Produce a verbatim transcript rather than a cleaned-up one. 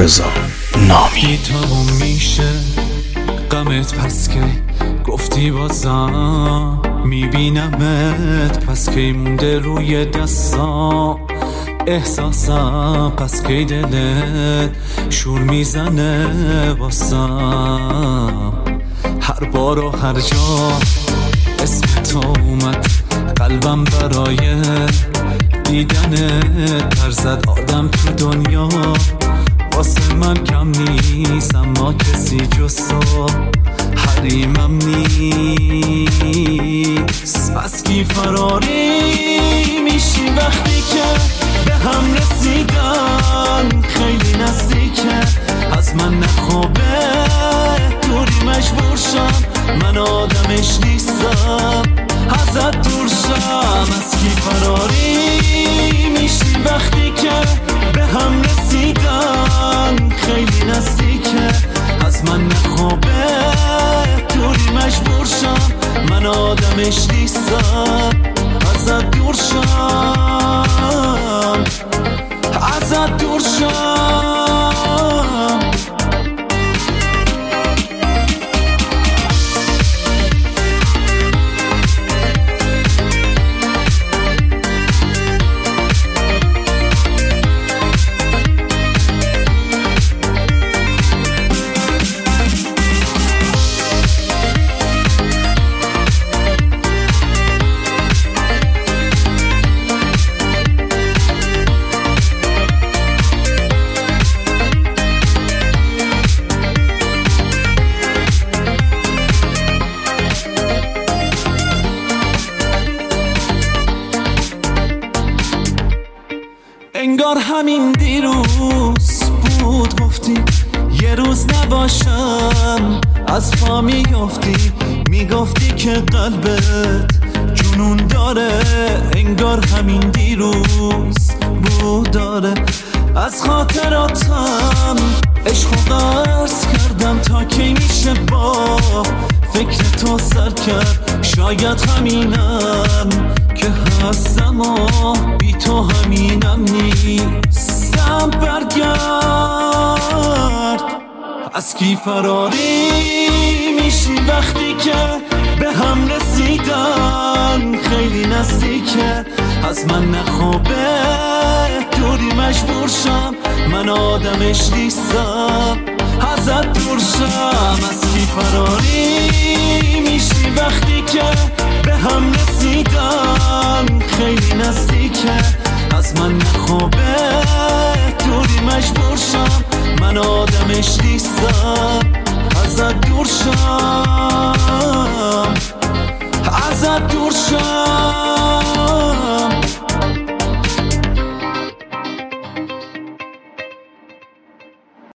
رضا نامی. تموم میشه غمت پس که گفتی بازم میبینمت، پس کی مونده روی دستام احساسم، پس کی دلت شور میزنه واسم. هر بار و هر جا اسم تو اومد قلبم برای دیدنت پر زد. آدم تو دنیا واسه من کم نیست، اما کسی جز تو حریمم نیست. از کی فراری میشی وقتی که به هم رسیدن خیلی نزدیکه، از من نخوابه دوری مجبور شم، من آدمش نیستم ازت دور شم. از کی فراری میشی وقتی که به هم رسیدن خیلی نزدیکه، از من نخوابه دوری مجبور شم، من آدمش نیستم ازت دور شم، ازت دور شم. انگار همین دیروز بود گفتی یه روز نباشم از پا میافتی، میگفتی که قلبت جنون داره. انگار همین دیروز بود داره، از خاطراتم عشق و قرض کردم تا کی میشه با فکر تو سر کرد. شاید همینم که هستم و بی تو همینم نیستم. برگرد. از کی فراری میشی وقتی که به هم رسیدن خیلی نزدیکه، از من نخوابه دوری مجبور شم، من آدمش نیستم ازت دور شم. از کی فراری میشی وقتی که به هم رسیدن خیلی نزدیکه، از من نخوابه دوری مجبور شم، من آدمش نیستم ازت دور شم، ازت دور شم.